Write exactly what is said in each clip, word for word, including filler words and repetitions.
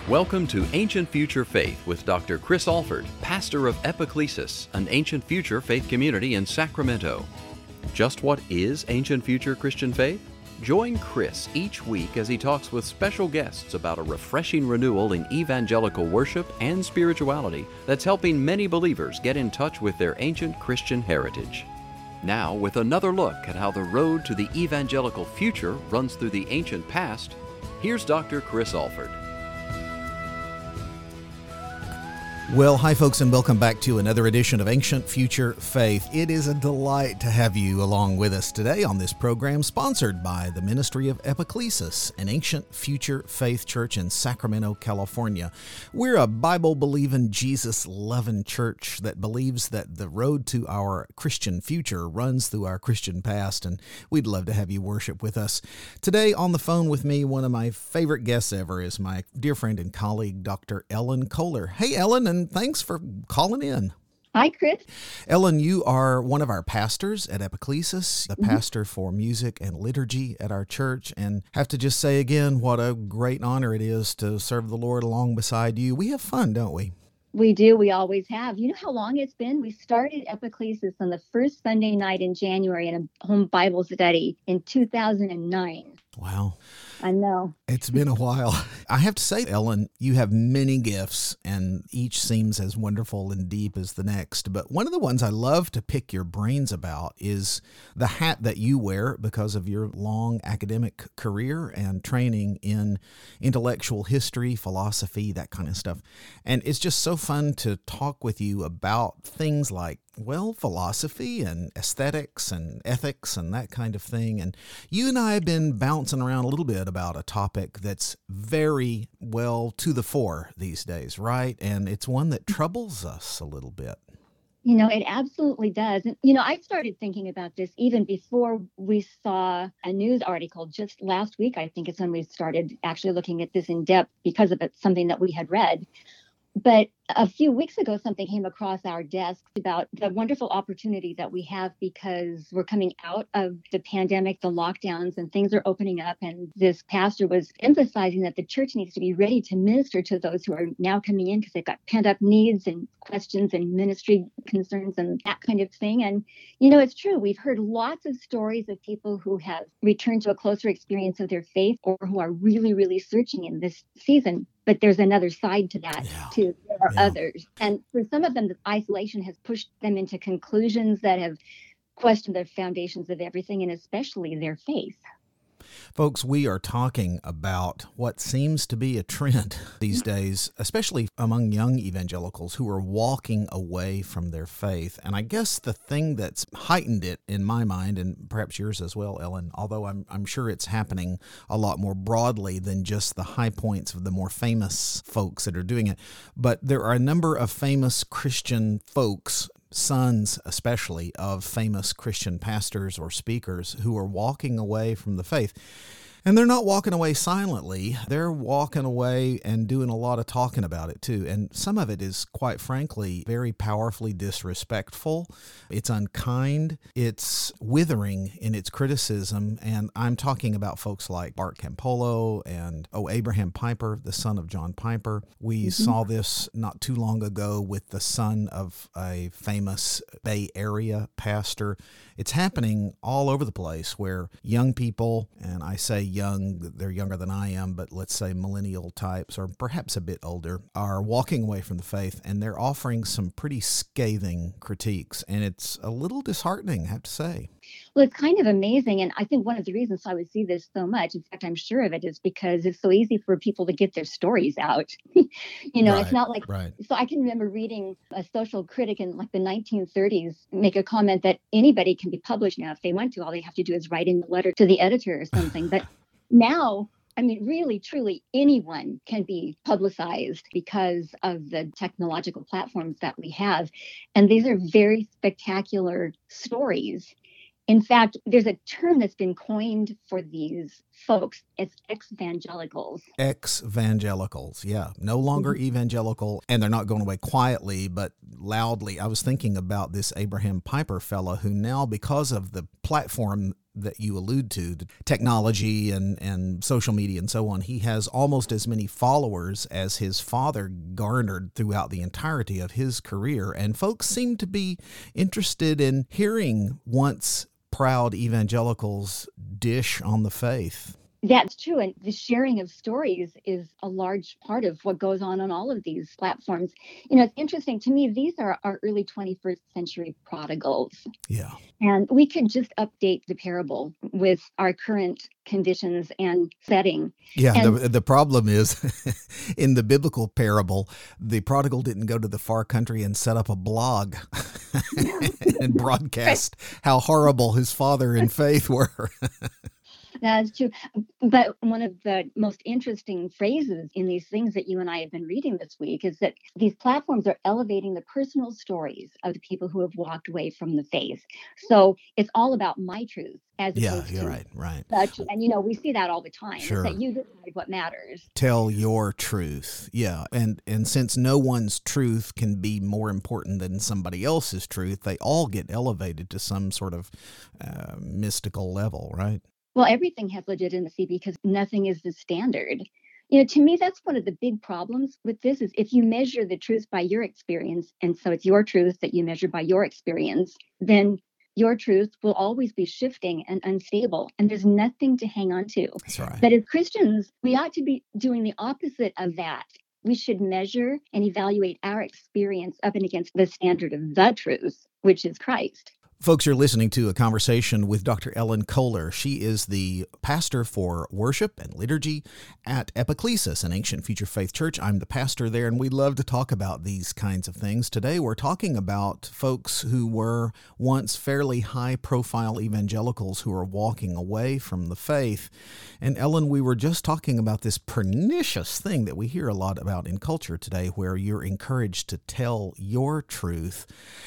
Welcome to Ancient Future Faith with Doctor Chris Alford, pastor of Epiclesis, an ancient future faith community in Sacramento. Just what is ancient future Christian faith? Join Chris each week as he talks with special guests about a refreshing renewal in evangelical worship and spirituality that's helping many believers get in touch with their ancient Christian heritage. Now, with another look at how the road to the evangelical future runs through the ancient past, here's Doctor Chris Alford. Well, hi folks, and welcome back to another edition of Ancient Future Faith. It is a delight to have you along with us today on this program, sponsored by the Ministry of Epiclesis, an ancient future faith church in Sacramento, California. We're a Bible-believing, Jesus-loving church that believes that the road to our Christian future runs through our Christian past, and we'd love to have you worship with us. Today on the phone with me, one of my favorite guests ever is my dear friend and colleague, Doctor Ellen Kohler. Hey, Ellen, and thanks for calling in. Hi, Chris. Ellen, you are one of our pastors at Epiclesis, the Mm-hmm. pastor for music and liturgy at our church, and have to just say again what a great honor it is to serve the Lord along beside you. We have fun, don't we? We do. We always have. You know how long it's been? We started Epiclesis on the first Sunday night in January in a home Bible study in two thousand nine. Wow. I know. It's been a while. I have to say, Ellen, you have many gifts, and each seems as wonderful and deep as the next. But one of the ones I love to pick your brains about is the hat that you wear because of your long academic career and training in intellectual history, philosophy, that kind of stuff. And it's just so fun to talk with you about things like, well, philosophy and aesthetics and ethics and that kind of thing. And you and I have been bouncing around a little bit about a topic that's very well to the fore these days, right? And it's one that troubles us a little bit. You know, it absolutely does. And, you know, I started thinking about this even before we saw a news article just last week. I think it's when we started actually looking at this in depth because of it, something that we had read. But a few weeks ago, something came across our desk about the wonderful opportunity that we have because we're coming out of the pandemic, the lockdowns, and things are opening up. And this pastor was emphasizing that the church needs to be ready to minister to those who are now coming in because they've got pent up needs and questions and ministry concerns and that kind of thing. And, you know, it's true. We've heard lots of stories of people who have returned to a closer experience of their faith or who are really, really searching in this season. But there's another side to that, Yeah. too. There are Yeah. others. And for some of them, the isolation has pushed them into conclusions that have questioned the foundations of everything, and especially their faith. Folks, we are talking about what seems to be a trend these days, especially among young evangelicals who are walking away from their faith. And I guess the thing that's heightened it in my mind, and perhaps yours as well, Ellen, although I'm, I'm sure it's happening a lot more broadly than just the high points of the more famous folks that are doing it, but there are a number of famous Christian folks, sons especially of famous Christian pastors or speakers, who are walking away from the faith. And they're not walking away silently. They're walking away and doing a lot of talking about it too. And some of it is, quite frankly, very powerfully disrespectful. It's unkind. It's withering in its criticism. And I'm talking about folks like Art Campolo and, oh, Abraham Piper, the son of John Piper. We mm-hmm. saw this not too long ago with the son of a famous Bay Area pastor. It's happening all over the place where young people, and I say young, they're younger than I am, but let's say millennial types or perhaps a bit older, are walking away from the faith, and they're offering some pretty scathing critiques. And it's a little disheartening, I have to say. Well, it's kind of amazing. And I think one of the reasons I would see this so much, in fact, I'm sure of it, is because it's so easy for people to get their stories out. you know, right, it's not like, right. So I can remember reading a social critic in like the nineteen thirties make a comment that anybody can be published now if they want to. All they have to do is write in a letter to the editor or something. But now, I mean, really, truly, anyone can be publicized because of the technological platforms that we have. And these are very spectacular stories. In fact, there's a term that's been coined for these folks. It's ex-evangelicals. Ex-evangelicals, yeah. No longer mm-hmm. evangelical, and they're not going away quietly, but loudly. I was thinking about this Abraham Piper fellow who now, because of the platform that you allude to, the technology and, and social media and so on, he has almost as many followers as his father garnered throughout the entirety of his career. And folks seem to be interested in hearing once proud evangelicals dish on the faith. That's true. And the sharing of stories is a large part of what goes on on all of these platforms. You know, it's interesting to me, these are our early twenty-first century prodigals. Yeah. And we could just update the parable with our current conditions and setting. Yeah, and, the, the problem is in the biblical parable, the prodigal didn't go to the far country and set up a blog and broadcast how horrible his father and faith were. That's true. But one of the most interesting phrases in these things that you and I have been reading this week is that these platforms are elevating the personal stories of the people who have walked away from the faith. So it's all about my truth as yeah, opposed you're to right, right. such. And, you know, we see that all the time. Sure. It's that you decide what matters. Tell your truth. Yeah. And, and since no one's truth can be more important than somebody else's truth, they all get elevated to some sort of uh, mystical level, right? Well, everything has legitimacy because nothing is the standard. You know, to me, that's one of the big problems with this is if you measure the truth by your experience, and so it's your truth that you measure by your experience, then your truth will always be shifting and unstable, and there's nothing to hang on to. That's right. But as Christians, we ought to be doing the opposite of that. We should measure and evaluate our experience up and against the standard of the truth, which is Christ. Folks, you're listening to a conversation with Doctor Ellen Kohler. She is the pastor for worship and liturgy at Epiclesis, an ancient future faith church. I'm the pastor there, and we love to talk about these kinds of things. Today, we're talking about folks who were once fairly high-profile evangelicals who are walking away from the faith. And Ellen, we were just talking about this pernicious thing that we hear a lot about in culture today, where you're encouraged to tell your truth.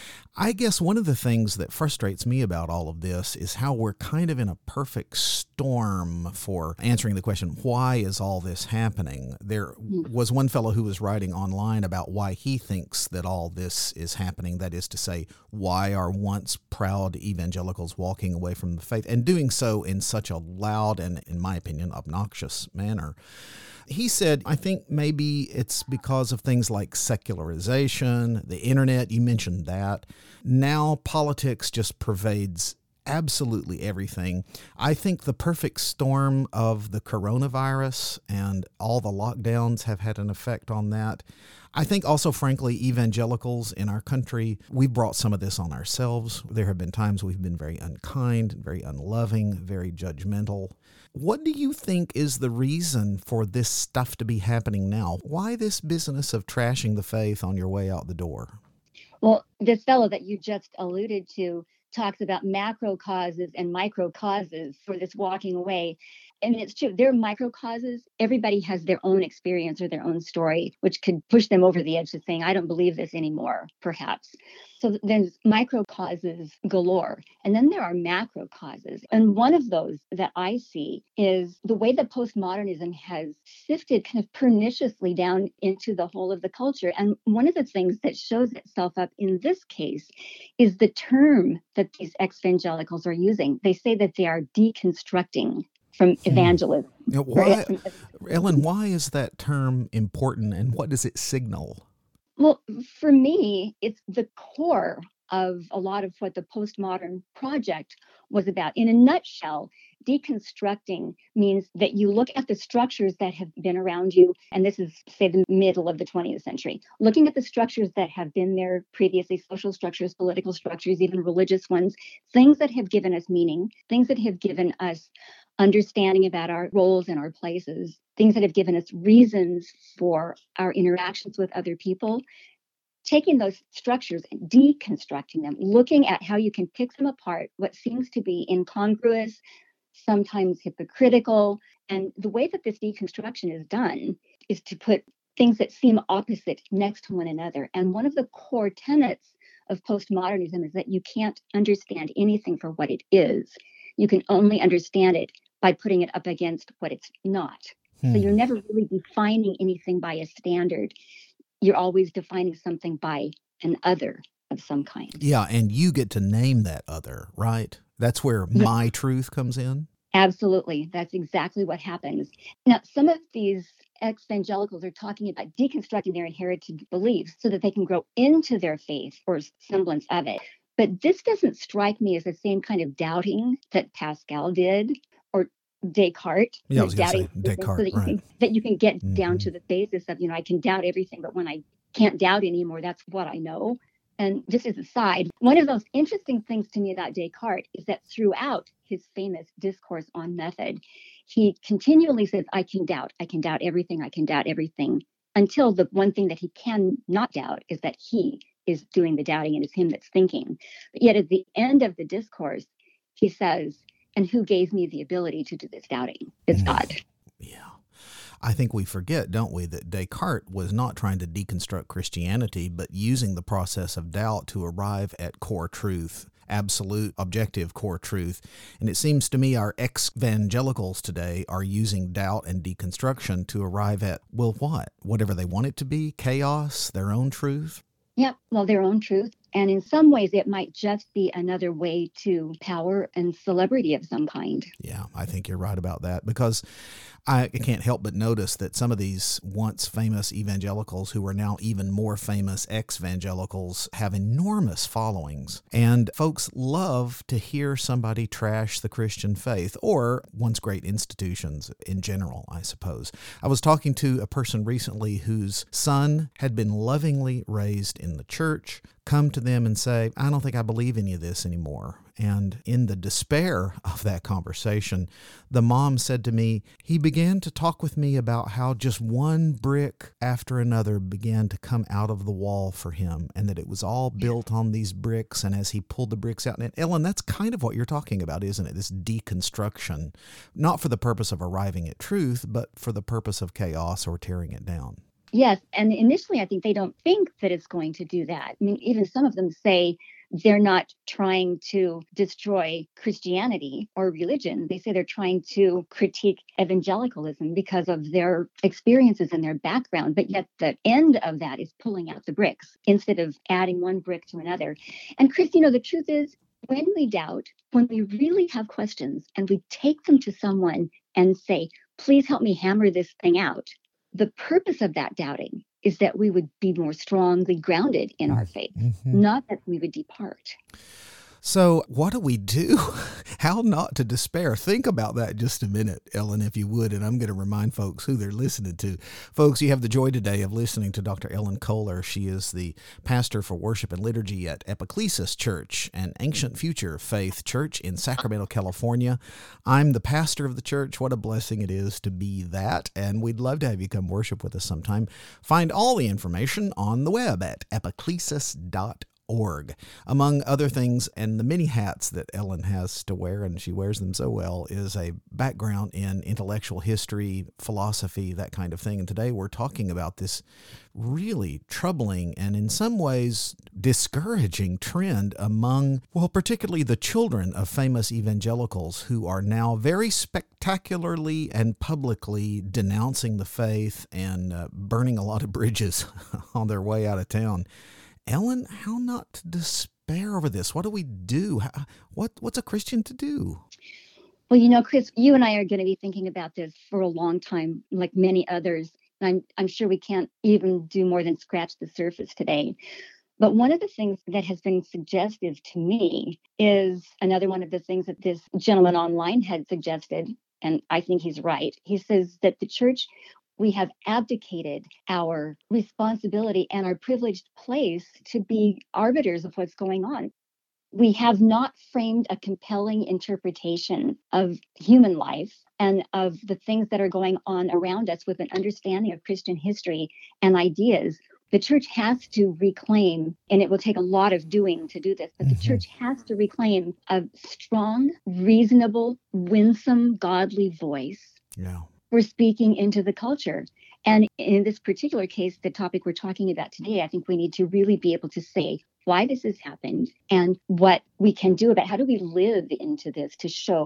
I guess one of the things that frustrates me about all of this is how we're kind of in a perfect storm for answering the question, why is all this happening? There was one fellow who was writing online about why he thinks that all this is happening. That is to say, why are once proud evangelicals walking away from the faith and doing so in such a loud and, in my opinion, obnoxious manner? He said, I think maybe it's because of things like secularization, the internet, you mentioned that. Now politics just pervades absolutely everything. I think the perfect storm of the coronavirus and all the lockdowns have had an effect on that. I think also, frankly, evangelicals in our country, we brought some of this on ourselves. There have been times we've been very unkind, very unloving, very judgmental. What do you think is the reason for this stuff to be happening now? Why this business of trashing the faith on your way out the door? Well, this fellow that you just alluded to talks about macro causes and micro causes for this walking away. And it's true, there are micro causes. Everybody has their own experience or their own story, which could push them over the edge to saying, I don't believe this anymore, perhaps. So there's micro causes galore. And then there are macro causes. And one of those that I see is the way that postmodernism has sifted kind of perniciously down into the whole of the culture. And one of the things that shows itself up in this case is the term that these evangelicals are using. They say that they are deconstructing from evangelism. Hmm. Why, Ellen, why is that term important and what does it signal? Well, for me, it's the core of a lot of what the postmodern project was about. In a nutshell, deconstructing means that you look at the structures that have been around you, and this is, say, the middle of the twentieth century, looking at the structures that have been there previously, social structures, political structures, even religious ones, things that have given us meaning, things that have given us understanding about our roles and our places, things that have given us reasons for our interactions with other people, taking those structures and deconstructing them, looking at how you can pick them apart, what seems to be incongruous, sometimes hypocritical. And the way that this deconstruction is done is to put things that seem opposite next to one another. And one of the core tenets of postmodernism is that you can't understand anything for what it is. You can only understand it by putting it up against what it's not. Hmm. So you're never really defining anything by a standard. You're always defining something by an other of some kind. Yeah, and you get to name that other, right? That's where Yeah. my truth comes in? Absolutely. That's exactly what happens. Now, some of these ex-evangelicals are talking about deconstructing their inherited beliefs so that they can grow into their faith or semblance of it. But this doesn't strike me as the same kind of doubting that Pascal did or Descartes, Yeah, I was going to doubting say everything so Descartes, that you right. can that you can get down Mm-hmm. to the basis of, you know, I can doubt everything, but when I can't doubt anymore, that's what I know. And just as a side, one of those interesting things to me about Descartes is that throughout his famous discourse on method, he continually says, I can doubt, I can doubt everything, I can doubt everything, until the one thing that he cannot doubt is that he is doing the doubting and it's him that's thinking. But yet at the end of the discourse, he says, and who gave me the ability to do this doubting? It's God. Yeah. I think we forget, don't we, that Descartes was not trying to deconstruct Christianity, but using the process of doubt to arrive at core truth, absolute, objective core truth. And it seems to me our ex-evangelicals today are using doubt and deconstruction to arrive at, well, what? Whatever they want it to be, chaos, their own truth? Yeah, well, their own truth. And in some ways, it might just be another way to power and celebrity of some kind. Yeah, I think you're right about that, because I can't help but notice that some of these once famous evangelicals who are now even more famous ex-evangelicals have enormous followings. And folks love to hear somebody trash the Christian faith, or once great institutions in general, I suppose. I was talking to a person recently whose son had been lovingly raised in the church, come to them and say, I don't think I believe any of this anymore. And in the despair of that conversation, the mom said to me, he began to talk with me about how just one brick after another began to come out of the wall for him, and that it was all built on these bricks. And as he pulled the bricks out, and Ellen, that's kind of what you're talking about, isn't it? This deconstruction, not for the purpose of arriving at truth, but for the purpose of chaos or tearing it down. Yes. And initially, I think they don't think that it's going to do that. I mean, even some of them say they're not trying to destroy Christianity or religion. They say they're trying to critique evangelicalism because of their experiences and their background. But yet the end of that is pulling out the bricks instead of adding one brick to another. And Chris, you know, the truth is, when we doubt, when we really have questions and we take them to someone and say, please help me hammer this thing out, the purpose of that doubting is that we would be more strongly grounded in our faith, mm-hmm. not that we would depart. So what do we do? How not to despair? Think about that just a minute, Ellen, if you would, and I'm going to remind folks who they're listening to. Folks, you have the joy today of listening to Doctor Ellen Kohler. She is the pastor for worship and liturgy at Epiclesis Church, an ancient future faith church in Sacramento, California. I'm the pastor of the church. What a blessing it is to be that, and we'd love to have you come worship with us sometime. Find all the information on the web at epiclesis dot org. Among other things, and the many hats that Ellen has to wear, and she wears them so well, is a background in intellectual history, philosophy, that kind of thing. And today we're talking about this really troubling and in some ways discouraging trend among, well, particularly the children of famous evangelicals who are now very spectacularly and publicly denouncing the faith and uh, burning a lot of bridges on their way out of town. Ellen, how not to despair over this? What do we do? How, what What's a Christian to do? Well, you know, Chris, you and I are going to be thinking about this for a long time, like many others. And I'm, I'm sure we can't even do more than scratch the surface today. But one of the things that has been suggestive to me is another one of the things that this gentleman online had suggested, and I think he's right. He says that the church, we have abdicated our responsibility and our privileged place to be arbiters of what's going on. We have not framed a compelling interpretation of human life and of the things that are going on around us with an understanding of Christian history and ideas. The church has to reclaim, and it will take a lot of doing to do this, but mm-hmm. the church has to reclaim a strong, reasonable, winsome, godly voice. Yeah. We're speaking into the culture. And in this particular case, the topic we're talking about today, I think we need to really be able to say why this has happened and what we can do about it. How do we live into this to show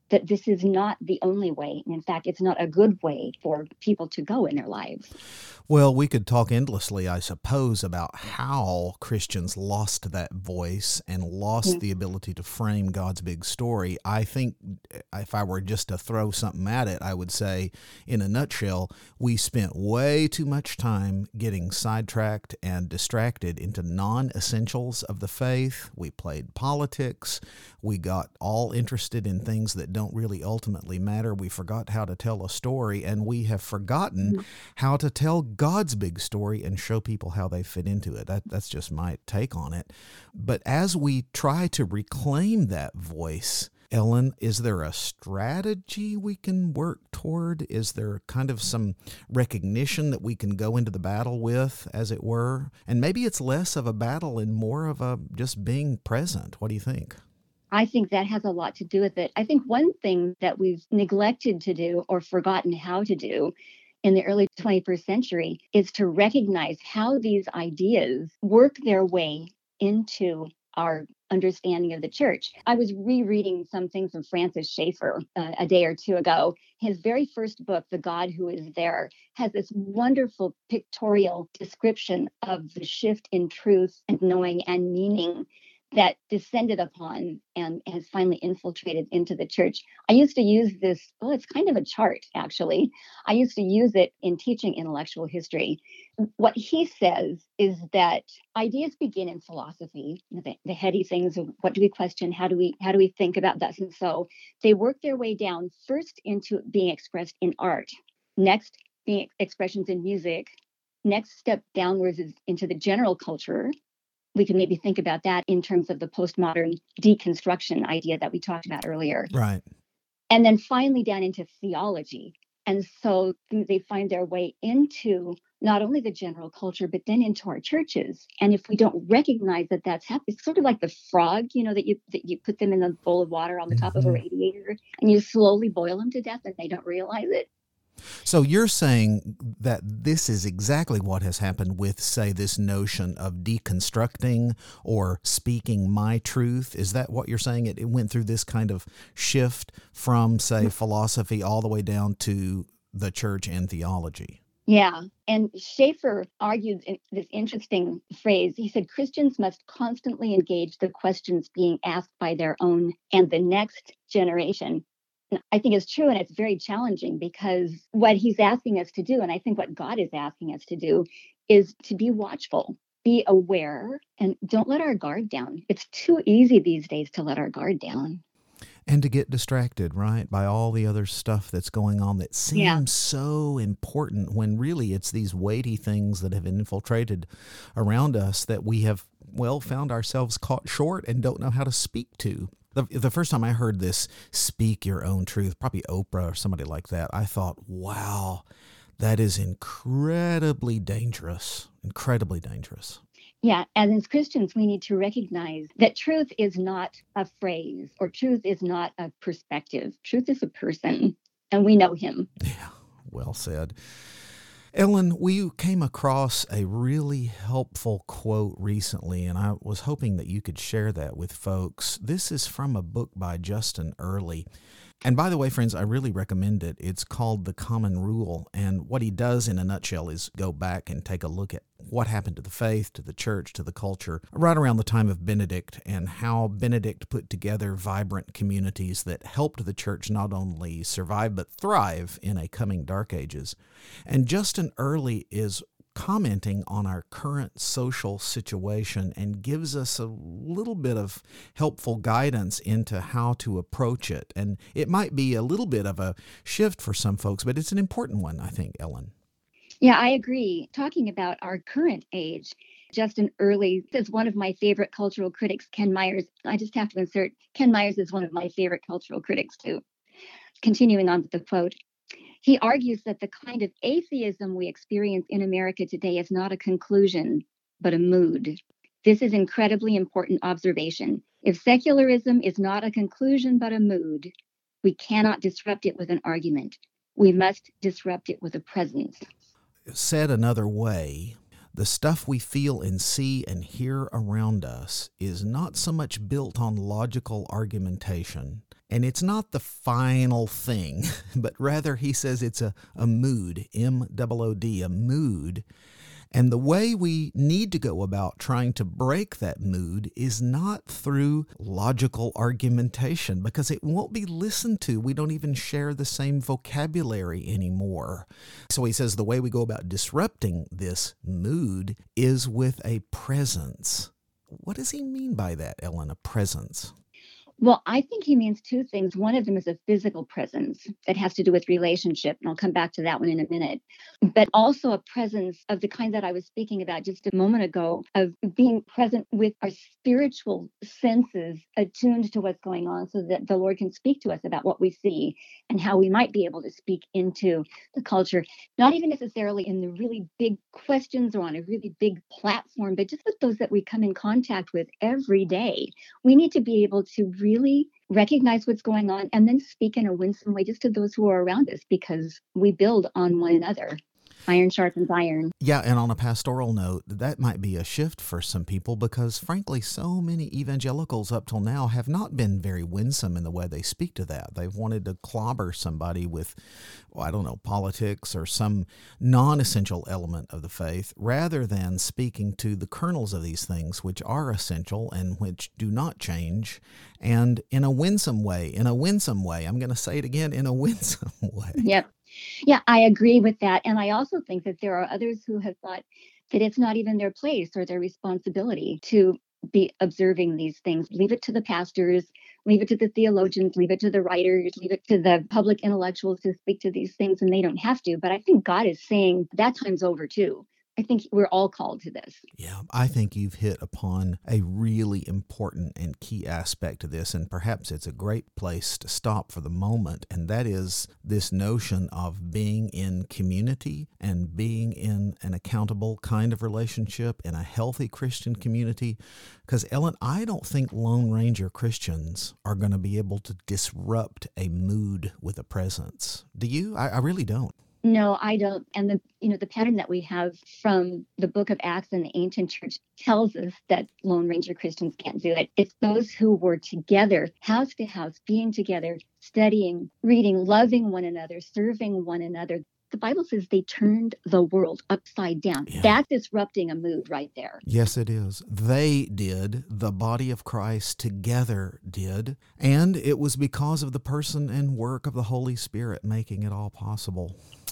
that this is not the only way. In fact, it's not a good way for people to go in their lives. Well, we could talk endlessly, I suppose, about how Christians lost that voice and lost yeah. the ability to frame God's big story. I think if I were just to throw something at it, I would say, in a nutshell, we spent way too much time getting sidetracked and distracted into non-essentials of the faith. We played politics. We got all interested in things that don't really ultimately matter. We forgot how to tell a story, and we have forgotten mm-hmm. how to tell God's big story and show people how they fit into it. That, that's just my take on it. But as we try to reclaim that voice, Ellen, is there a strategy we can work toward? Is there kind of some recognition that we can go into the battle with, as it were? And maybe it's less of a battle and more of a just being present. What do you think? I think that has a lot to do with it. I think one thing that we've neglected to do or forgotten how to do in the early twenty-first century is to recognize how these ideas work their way into our understanding of the church. I was rereading something from Francis Schaeffer uh, a day or two ago. His very first book, The God Who Is There, has this wonderful pictorial description of the shift in truth and knowing and meaning that descended upon and has finally infiltrated into the church. I used to use this, well, it's kind of a chart, actually. I used to use it in teaching intellectual history. What he says is that ideas begin in philosophy, the, the heady things of what do we question, how do we how do we think about that, and so they work their way down first into being expressed in art, next being expressions in music, next step downwards is into the general culture. We can maybe think about that in terms of the postmodern deconstruction idea that we talked about earlier. Right. And then finally down into theology. And so they find their way into not only the general culture, but then into our churches. And if we don't recognize that that's happening, it's sort of like the frog, you know, that you that you put them in a bowl of water on the top mm-hmm. of a radiator and you slowly boil them to death and they don't realize it. So you're saying that this is exactly what has happened with, say, this notion of deconstructing or speaking my truth. Is that what you're saying? It, it went through this kind of shift from, say, philosophy all the way down to the church and theology. Yeah. And Schaeffer argued this interesting phrase. He said, Christians must constantly engage the questions being asked by their own and the next generation. I think it's true, and it's very challenging because what he's asking us to do, and I think what God is asking us to do, is to be watchful, be aware, and don't let our guard down. It's too easy these days to let our guard down. And to get distracted, right, by all the other stuff that's going on that seems yeah. so important when really it's these weighty things that have infiltrated around us that we have, well, found ourselves caught short and don't know how to speak to. The, the first time I heard this, speak your own truth, probably Oprah or somebody like that, I thought, wow, that is incredibly dangerous, incredibly dangerous. Yeah, and as Christians, we need to recognize that truth is not a phrase or truth is not a perspective. Truth is a person, and we know him. Yeah, well said. Ellen, we came across a really helpful quote recently, and I was hoping that you could share that with folks. This is from a book by Justin Earley. And by the way, friends, I really recommend it. It's called The Common Rule. And what he does in a nutshell is go back and take a look at what happened to the faith, to the church, to the culture, right around the time of Benedict, and how Benedict put together vibrant communities that helped the church not only survive but thrive in a coming dark ages. And Justin Earley is commenting on our current social situation and gives us a little bit of helpful guidance into how to approach it. And it might be a little bit of a shift for some folks, but it's an important one, I think, Ellen. Yeah, I agree. Talking about our current age, Justin Earley is one of my favorite cultural critics, Ken Myers. I just have to insert, Ken Myers is one of my favorite cultural critics, too. Continuing on with the quote, he argues that the kind of atheism we experience in America today is not a conclusion, but a mood. This is incredibly important observation. If secularism is not a conclusion, but a mood, we cannot disrupt it with an argument. We must disrupt it with a presence. Said another way, the stuff we feel and see and hear around us is not so much built on logical argumentation And it's not the final thing, but rather he says it's a, a mood, M O O D, a mood. And the way we need to go about trying to break that mood is not through logical argumentation, because it won't be listened to. We don't even share the same vocabulary anymore. So he says the way we go about disrupting this mood is with a presence. What does he mean by that, Ellen, a presence? Well, I think he means two things. One of them is a physical presence that has to do with relationship, and I'll come back to that one in a minute. But also a presence of the kind that I was speaking about just a moment ago, of being present with our spiritual senses attuned to what's going on, so that the Lord can speak to us about what we see and how we might be able to speak into the culture, not even necessarily in the really big questions or on a really big platform, but just with those that we come in contact with every day. We need to be able to really recognize what's going on and then speak in a winsome way just to those who are around us, because we build on one another. Iron sharpens iron. Yeah, and on a pastoral note, that might be a shift for some people, because frankly, so many evangelicals up till now have not been very winsome in the way they speak to that. They've wanted to clobber somebody with, well, I don't know, politics or some non-essential element of the faith, rather than speaking to the kernels of these things, which are essential and which do not change, and in a winsome way, in a winsome way. I'm going to say it again, in a winsome way. Yep. Yeah, I agree with that. And I also think that there are others who have thought that it's not even their place or their responsibility to be observing these things. Leave it to the pastors, leave it to the theologians, leave it to the writers, leave it to the public intellectuals to speak to these things, and they don't have to. But I think God is saying that time's over too. I think we're all called to this. Yeah, I think you've hit upon a really important and key aspect of this, and perhaps it's a great place to stop for the moment, and that is this notion of being in community and being in an accountable kind of relationship in a healthy Christian community. Because, Ellen, I don't think Lone Ranger Christians are going to be able to disrupt a mood with a presence. Do you? I, I really don't. No, I don't. And the you know the pattern that we have from the book of Acts and the ancient church tells us that Lone Ranger Christians can't do it. It's those who were together, house to house, being together, studying, reading, loving one another, serving one another. The Bible says they turned the world upside down. Yeah. That's disrupting a mood right there. Yes, it is. They did. The body of Christ together did. And it was because of the person and work of the Holy Spirit making it all possible.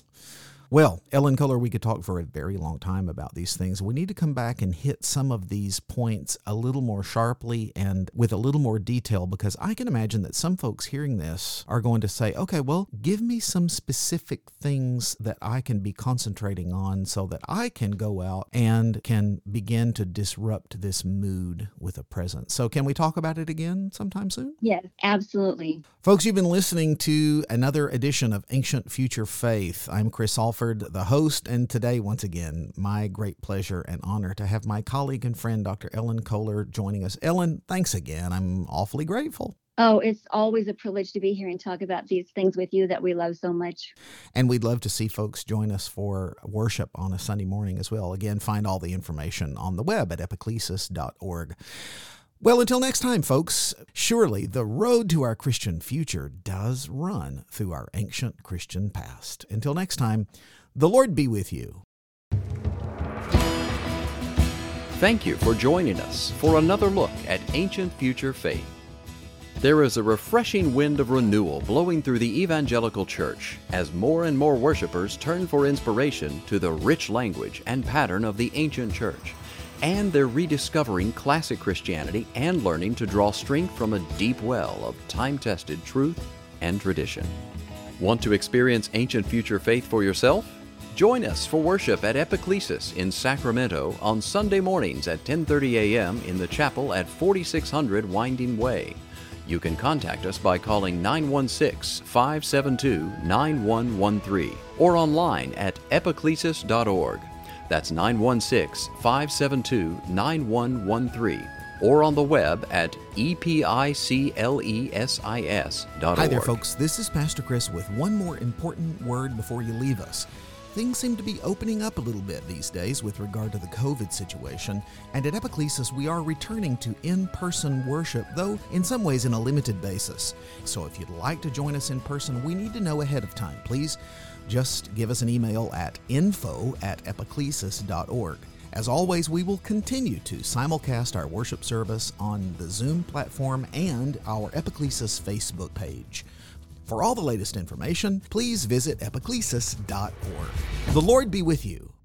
Well, Ellen Kohler, we could talk for a very long time about these things. We need to come back and hit some of these points a little more sharply and with a little more detail, because I can imagine that some folks hearing this are going to say, okay, well, give me some specific things that I can be concentrating on so that I can go out and can begin to disrupt this mood with a presence. So can we talk about it again sometime soon? Yes, absolutely. Folks, you've been listening to another edition of Ancient Future Faith. I'm Chris Alford, the host, and today, once again, my great pleasure and honor to have my colleague and friend, Doctor Ellen Kohler, joining us. Ellen, thanks again. I'm awfully grateful. Oh, it's always a privilege to be here and talk about these things with you that we love so much. And we'd love to see folks join us for worship on a Sunday morning as well. Again, find all the information on the web at epiclesis dot org. Well, until next time, folks, surely the road to our Christian future does run through our ancient Christian past. Until next time, the Lord be with you. Thank you for joining us for another look at Ancient Future Faith. There is a refreshing wind of renewal blowing through the evangelical church as more and more worshipers turn for inspiration to the rich language and pattern of the ancient church. And they're rediscovering classic Christianity and learning to draw strength from a deep well of time-tested truth and tradition. Want to experience ancient future faith for yourself? Join us for worship at Epiclesis in Sacramento on Sunday mornings at ten thirty a.m. in the chapel at forty-six hundred Winding Way. You can contact us by calling nine one six, five seven two, nine one one three or online at epiclesis dot org. That's nine one six, five seven two, nine one one three, or on the web at epiclesis dot org. Hi there, folks. This is Pastor Chris with one more important word before you leave us. things seem to be opening up a little bit these days with regard to the COVID situation, and at Epiclesis we are returning to in-person worship, though in some ways in a limited basis. So if you'd like to join us in person, we need to know ahead of time. Please just give us an email at info at epiclesis dot org. As always, we will continue to simulcast our worship service on the Zoom platform and our Epiclesis Facebook page. For all the latest information, please visit epiclesis dot org. The Lord be with you.